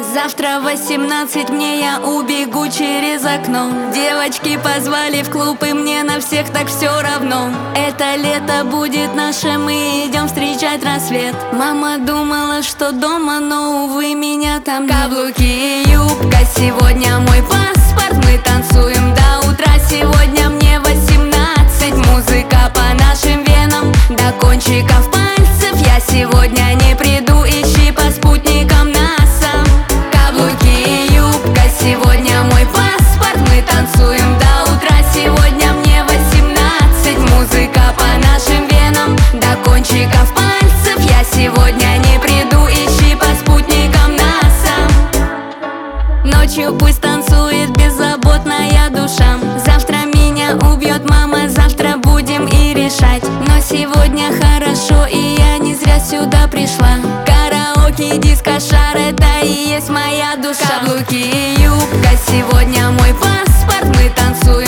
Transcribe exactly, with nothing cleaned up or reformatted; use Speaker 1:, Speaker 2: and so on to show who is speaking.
Speaker 1: Завтра в восемнадцать мне, я убегу через окно. Девочки позвали в клуб, и мне на всех так все равно. Это лето будет наше, мы идем встречать рассвет. Мама думала, что дома, но, увы, меня там нет. Каблуки и юбка, сегодня мой паспорт. Мы танцуем до утра, сегодня мне восемнадцать. Музыка по нашим венам, до кончиков пальцев. Я сегодня не приду, ищи по спутникам НАСА. Каблуки и юбка, сегодня мой паспорт. Мы танцуем до утра, сегодня мне восемнадцать. Музыка по нашим венам, до кончиков пальцев. Я сегодня не приду, ищи по спутникам НАСА. Ночью пусть танцует беззаботная душа. Завтра меня убьет мама, завтра будем и решать. Но сегодня хорошо, и я не зря сюда пришла. Караоке, диско-шар, это и есть моя душа. Каблуки и юбка, сегодня мой паспорт. Мы танцуем